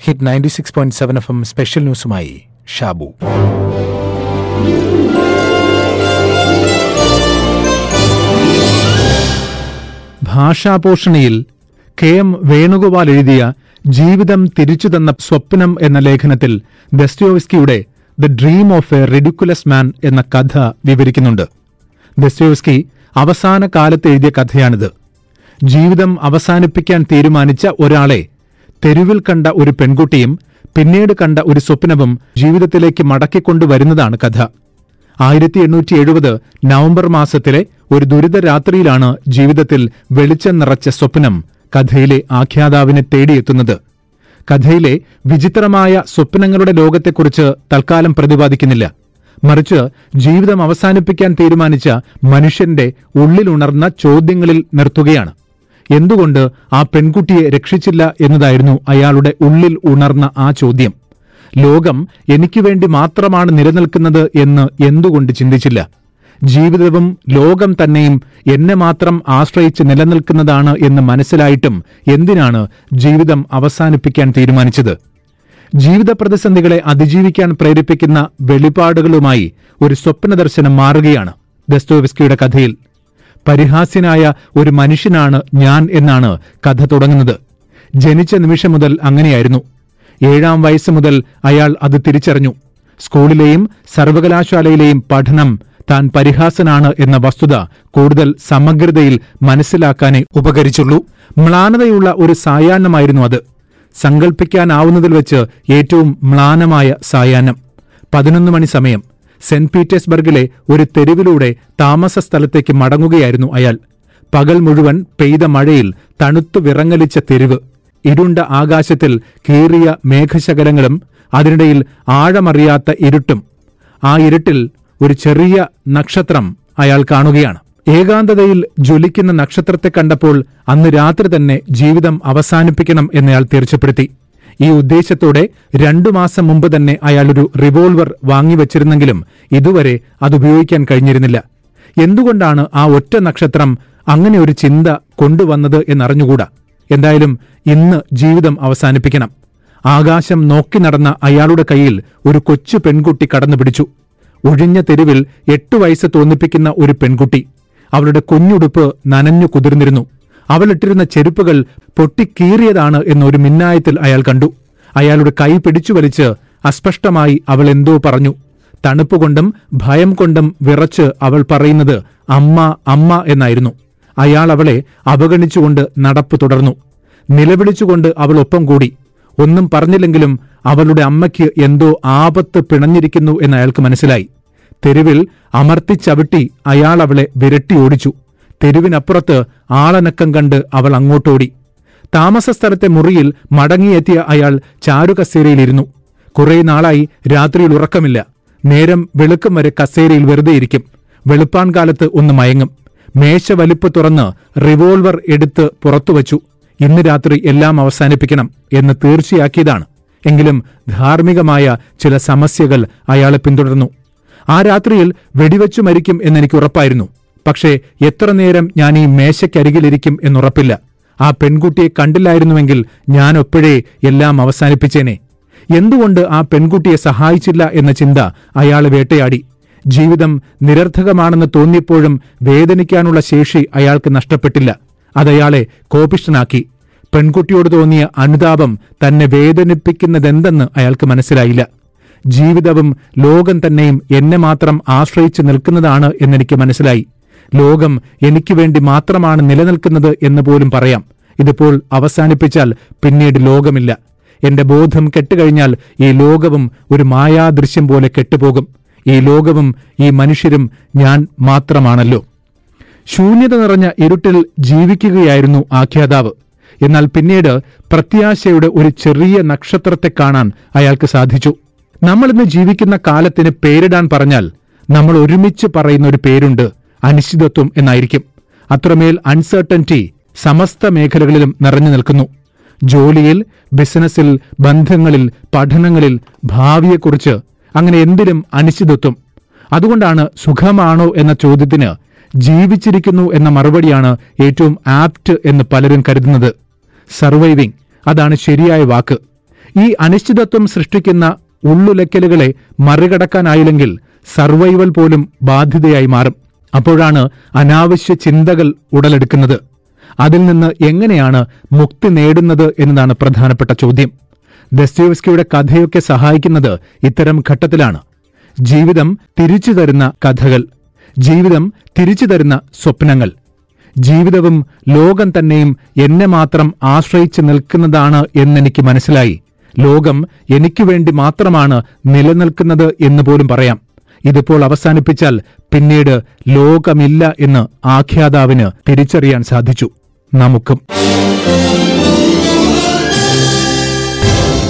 Hit 96.7 FM special ന്യൂസുമായി ഷാബു. ഭാഷാപോഷണിയിൽ KM Venugopal എഴുതിയ ജീവിതം തിരിച്ചു തന്ന സ്വപ്നം എന്ന ലേഖനത്തിൽ ദസ്തോവ്സ്കിയുടെ the dream of a ridiculous man എന്ന കഥ വിവരിക്കുന്നുണ്ട്. ദസ്തോവ്സ്കി അവസാന കാലത്ത് എഴുതിയ കഥയാണിത്. ജീവിതം അവസാനിപ്പിക്കാൻ തീരുമാനിച്ച ഒരാളെ തെരുവിൽ കണ്ട ഒരു പെൺകുട്ടിയും പിന്നീട് കണ്ട ഒരു സ്വപ്നവും ജീവിതത്തിലേക്ക് മടക്കിക്കൊണ്ടുവരുന്നതാണ് കഥ. 1870 നവംബർ മാസത്തിലെ ഒരു ദുരിത രാത്രിയിലാണ് ജീവിതത്തിൽ വെളിച്ചം നിറച്ച സ്വപ്നം കഥയിലെ ആഖ്യാതാവിനെ തേടിയെത്തുന്നത്. കഥയിലെ വിചിത്രമായ സ്വപ്നങ്ങളുടെ ലോകത്തെക്കുറിച്ച് തൽക്കാലം പ്രതിപാദിക്കുന്നില്ല. മറിച്ച് ജീവിതം അവസാനിപ്പിക്കാൻ തീരുമാനിച്ച മനുഷ്യന്റെ ഉള്ളിലുണർന്ന ചോദ്യങ്ങളിൽ നിർത്തുകയാണ്. എന്തുകൊണ്ട് ആ പെൺകുട്ടിയെ രക്ഷിച്ചില്ല എന്നതായിരുന്നു അയാളുടെ ഉള്ളിൽ ഉണർന്ന ആ ചോദ്യം. ലോകം എനിക്കു വേണ്ടി മാത്രമാണ് നിലനിൽക്കുന്നത് എന്ന് എന്തുകൊണ്ട് ചിന്തിച്ചില്ല? ജീവിതവും ലോകം തന്നെയും എന്നെ മാത്രം ആശ്രയിച്ച് നിലനിൽക്കുന്നതാണ് എന്ന് മനസ്സിലായിട്ടും എന്തിനാണ് ജീവിതം അവസാനിപ്പിക്കാൻ തീരുമാനിച്ചത്? ജീവിത പ്രതിസന്ധികളെ അതിജീവിക്കാൻ പ്രേരിപ്പിക്കുന്ന വെളിപാടുകളുമായി ഒരു സ്വപ്നദർശനം മാറുകയാണ് ദസ്തോവ്സ്കിയുടെ കഥയിൽ. പരിഹാസ്യനായ ഒരു മനുഷ്യനാണ് ഞാൻ എന്നാണ് കഥ തുടങ്ങുന്നത്. ജനിച്ച നിമിഷം മുതൽ അങ്ങനെയായിരുന്നു. 7-ാം വയസ്സ് മുതൽ അയാൾ അത് തിരിച്ചറിഞ്ഞു. സ്കൂളിലെയും സർവകലാശാലയിലെയും പഠനം താൻ പരിഹാസനാണ് എന്ന വസ്തുത കൂടുതൽ സമഗ്രതയിൽ മനസ്സിലാക്കാനേ ഉപകരിച്ചുള്ളൂ. മ്ലാനതയുള്ള ഒരു സായാഹ്നമായിരുന്നു അത്. സങ്കൽപ്പിക്കാനാവുന്നതിൽ വെച്ച് ഏറ്റവും മ്ലാനമായ സായാഹ്നം. 11 മണി സമയം. സെന്റ് പീറ്റേഴ്സ്ബർഗിലെ ഒരു തെരുവിലൂടെ താമസ സ്ഥലത്തേക്ക് മടങ്ങുകയായിരുന്നു അയാൾ. പകൽ മുഴുവൻ പെയ്ത മഴയിൽ തണുത്തു വിറങ്ങലിച്ച തെരുവ്. ഇരുണ്ട ആകാശത്തിൽ കീറിയ മേഘശകലങ്ങളും അതിനിടയിൽ ആഴമറിയാത്ത ഇരുട്ടും. ആ ഇരുട്ടിൽ ഒരു ചെറിയ നക്ഷത്രം അയാൾ കാണുകയാണ്. ഏകാന്തതയിൽ ജ്വലിക്കുന്ന നക്ഷത്രത്തെ കണ്ടപ്പോൾ അന്ന് രാത്രി തന്നെ ജീവിതം അവസാനിപ്പിക്കണം എന്നയാൾ തീർച്ചപ്പെടുത്തി. ഈ ഉദ്ദേശത്തോടെ 2 മാസം മുമ്പ് തന്നെ അയാളൊരു റിവോൾവർ വാങ്ങിവച്ചിരുന്നെങ്കിലും ഇതുവരെ അതുപയോഗിക്കാൻ കഴിഞ്ഞിരുന്നില്ല. എന്തുകൊണ്ടാണ് ആ ഒറ്റ നക്ഷത്രം അങ്ങനെ ഒരു ചിന്ത കൊണ്ടുവന്നത് എന്നറിഞ്ഞുകൂടാ. എന്തായാലും ഇന്ന് ജീവിതം അവസാനിപ്പിക്കണം. ആകാശം നോക്കി നടന്ന അയാളുടെ കയ്യിൽ ഒരു കൊച്ചു പെൺകുട്ടി കടന്നു പിടിച്ചു. ഒഴിഞ്ഞ തെരുവിൽ 8 വയസ്സ് തോന്നിപ്പിക്കുന്ന ഒരു പെൺകുട്ടി. അവളുടെ കുഞ്ഞുടുപ്പ് നനഞ്ഞു കുതിർന്നിരുന്നു. അവളിട്ടിരുന്ന ചെരുപ്പുകൾ പൊട്ടിക്കീറിയതാണ് എന്നൊരു മിന്നായത്തിൽ അയാൾ കണ്ടു. അയാളുടെ കൈ പിടിച്ചു വലിച്ച് അസ്പഷ്ടമായി അവൾ എന്തോ പറഞ്ഞു. തണുപ്പുകൊണ്ടും ഭയം കൊണ്ടും വിറച്ച് അവൾ പറയുന്നത് അമ്മ അമ്മ എന്നായിരുന്നു. അയാൾ അവളെ അവഗണിച്ചുകൊണ്ട് നടപ്പ് തുടർന്നു. നിലവിളിച്ചുകൊണ്ട് അവൾ ഒപ്പം കൂടി. ഒന്നും പറഞ്ഞില്ലെങ്കിലും അവളുടെ അമ്മയ്ക്ക് എന്തോ ആപത്ത് പിണഞ്ഞിരിക്കുന്നു എന്ന് അയാൾക്ക് മനസ്സിലായി. തെരുവിൽ അമർത്തിച്ചവിട്ടി അയാൾ അവളെ വിരട്ടി ഓടിച്ചു. തെരുവിനപ്പുറത്ത് ആളനക്കം കണ്ട് അവൾ അങ്ങോട്ടോടി. താമസ സ്ഥലത്തെ മുറിയിൽ മടങ്ങിയെത്തിയ അയാൾ ചാരുകസേരയിലിരുന്നു. കുറെ നാളായി രാത്രിയിൽ ഉറക്കമില്ല. നേരം വെളുക്കം വരെ കസേരയിൽ വെറുതെയിരിക്കും. വെളുപ്പാൻ കാലത്ത് ഒന്ന് മയങ്ങും. മേശ വലിപ്പ് തുറന്ന് റിവോൾവർ എടുത്ത് പുറത്തുവച്ചു. ഇന്ന് രാത്രി എല്ലാം അവസാനിപ്പിക്കണം എന്ന് തീർച്ചയാക്കിയതാണ്. എങ്കിലും ധാർമ്മികമായ ചില സമസ്യകൾ അയാളെ പിന്തുടർന്നു. ആ രാത്രിയിൽ വെടിവെച്ചു മരിക്കും എന്നെനിക്ക് ഉറപ്പായിരുന്നു. പക്ഷേ എത്ര നേരം ഞാൻ ഈ മേശയ്ക്കരികിലിരിക്കും എന്നുറപ്പില്ല. ആ പെൺകുട്ടിയെ കണ്ടില്ലായിരുന്നുവെങ്കിൽ ഞാൻ ഒപ്പോഴേ എല്ലാം അവസാനിപ്പിച്ചേനെ. എന്തുകൊണ്ട് ആ പെൺകുട്ടിയെ സഹായിച്ചില്ല എന്ന ചിന്ത അയാളെ വേട്ടയാടി. ജീവിതം നിരർത്ഥകമാണെന്ന് തോന്നിയപ്പോഴും വേദനിക്കാനുള്ള ശേഷി അയാൾക്ക് നഷ്ടപ്പെട്ടില്ല. അതയാളെ കോപിഷ്ഠനാക്കി. പെൺകുട്ടിയോട് തോന്നിയ അനുതാപം തന്നെ വേദനിപ്പിക്കുന്നതെന്തെന്ന് അയാൾക്ക് മനസ്സിലായില്ല. ജീവിതവും ലോകം തന്നെയും എന്നെ മാത്രം ആശ്രയിച്ചു നിൽക്കുന്നതാണ് എന്നെനിക്ക് മനസ്സിലായി. ലോകം എനിക്ക് വേണ്ടി മാത്രമാണ് നിലനിൽക്കുന്നത് എന്ന് പോലും പറയാം. ഇതിപ്പോൾ അവസാനിപ്പിച്ചാൽ പിന്നീട് ലോകമില്ല. എന്റെ ബോധം കെട്ടുകഴിഞ്ഞാൽ ഈ ലോകവും ഒരു മായാദൃശ്യം പോലെ കെട്ടുപോകും. ഈ ലോകവും ഈ മനുഷ്യരും ഞാൻ മാത്രമാണല്ലോ. ശൂന്യത നിറഞ്ഞ ഇരുട്ടിൽ ജീവിക്കുകയായിരുന്നു ആഖ്യാതാവ്. എന്നാൽ പിന്നീട് പ്രത്യാശയുടെ ഒരു ചെറിയ നക്ഷത്രത്തെ കാണാൻ അയാൾക്ക് സാധിച്ചു. നമ്മളിന്ന് ജീവിക്കുന്ന കാലത്തിന് പേരിടാൻ പറഞ്ഞാൽ നമ്മൾ ഒരുമിച്ച് പറയുന്ന ഒരു പേരുണ്ട്, അനിശ്ചിതത്വം എന്നായിരിക്കും. അത്രമേൽ അൺസർട്ടനിറ്റി സമസ്ത മേഖലകളിലും നിറഞ്ഞു നിൽക്കുന്നു. ജോലിയിൽ, ബിസിനസ്സിൽ, ബന്ധങ്ങളിൽ, പഠനങ്ങളിൽ, ഭാവിയെക്കുറിച്ച്, അങ്ങനെ എന്തിലും അനിശ്ചിതത്വം. അതുകൊണ്ടാണ് സുഖമാണോ എന്ന ചോദ്യത്തിന് ജീവിച്ചിരിക്കുന്നു എന്ന മറുപടിയാണ് ഏറ്റവും ആപ്റ്റ് എന്ന് പലരും കരുതുന്നത്. സർവൈവിംഗ്, അതാണ് ശരിയായ വാക്ക്. ഈ അനിശ്ചിതത്വം സൃഷ്ടിക്കുന്ന ഉള്ളുലയ്ക്കലുകളെ മറികടക്കാനായില്ലെങ്കിൽ സർവൈവൽ പോലും ബാധ്യതയായി മാറും. അപ്പോഴാണ് അനാവശ്യ ചിന്തകൾ ഉടലെടുക്കുന്നത്. അതിൽ നിന്ന് എങ്ങനെയാണ് മുക്തി നേടുന്നത് എന്നതാണ് പ്രധാനപ്പെട്ട ചോദ്യം. ദസ്തയേവ്സ്കിയുടെ കഥയൊക്കെ സഹായിക്കുന്നത് ഇത്തരം ഘട്ടത്തിലാണ്. ജീവിതം തിരിച്ചു തരുന്ന കഥകൾ, ജീവിതം തിരിച്ചു തരുന്ന സ്വപ്നങ്ങൾ, ജീവിതവും ലോകം തന്നെയും എന്നെ മാത്രം ആശ്രയിച്ച് നിൽക്കുന്നതാണ് എന്നെനിക്ക് മനസ്സിലായി. ലോകം എനിക്കു വേണ്ടി മാത്രമാണ് നിലനിൽക്കുന്നത് എന്ന് പോലും പറയാം. ഇതിപ്പോൾ അവസാനിപ്പിച്ചാൽ പിന്നീട് ലോകമില്ല എന്ന് ആഖ്യാതാവിന് തിരിച്ചറിയാൻ സാധിച്ചു. നമുക്കും.